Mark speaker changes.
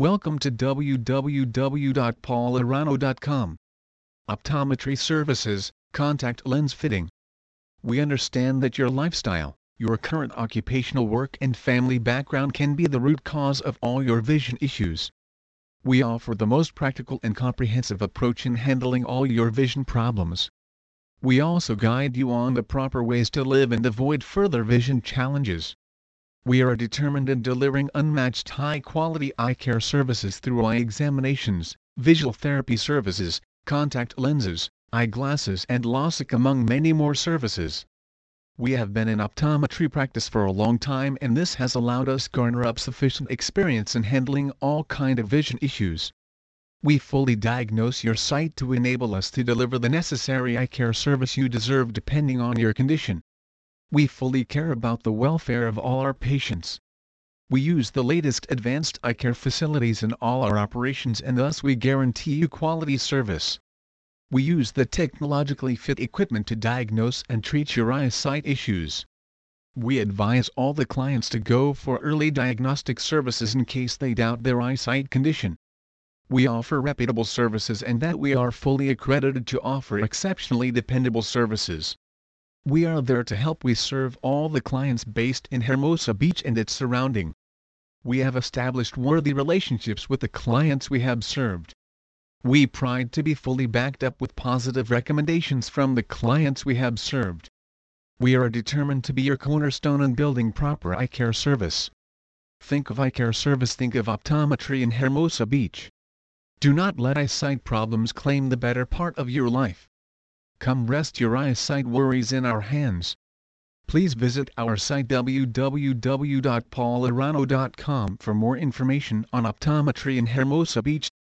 Speaker 1: Welcome to www.paularano.com. Optometry Services, Contact Lens Fitting. We understand that your lifestyle, your current occupational work and family background can be the root cause of all your vision issues. We offer the most practical and comprehensive approach in handling all your vision problems. We also guide you on the proper ways to live and avoid further vision challenges. We are determined in delivering unmatched high-quality eye care services through eye examinations, visual therapy services, contact lenses, eyeglasses and LASIK among many more services. We have been in optometry practice for a long time and this has allowed us garner up sufficient experience in handling all kind of vision issues. We fully diagnose your sight to enable us to deliver the necessary eye care service you deserve depending on your condition. We fully care about the welfare of all our patients. We use the latest advanced eye care facilities in all our operations and thus we guarantee you quality service. We use the technologically fit equipment to diagnose and treat your eyesight issues. We advise all the clients to go for early diagnostic services in case they doubt their eyesight condition. We offer reputable services and that we are fully accredited to offer exceptionally dependable services. We are there to help. We serve all the clients based in Hermosa Beach and its surrounding. We have established worthy relationships with the clients we have served. We pride to be fully backed up with positive recommendations from the clients we have served. We are determined to be your cornerstone in building proper eye care service. Think of eye care service, think of optometry in Hermosa Beach. Do not let eyesight problems claim the better part of your life. Come rest your eyesight worries in our hands. Please visit our site www.paularano.com for more information on optometry in Hermosa Beach.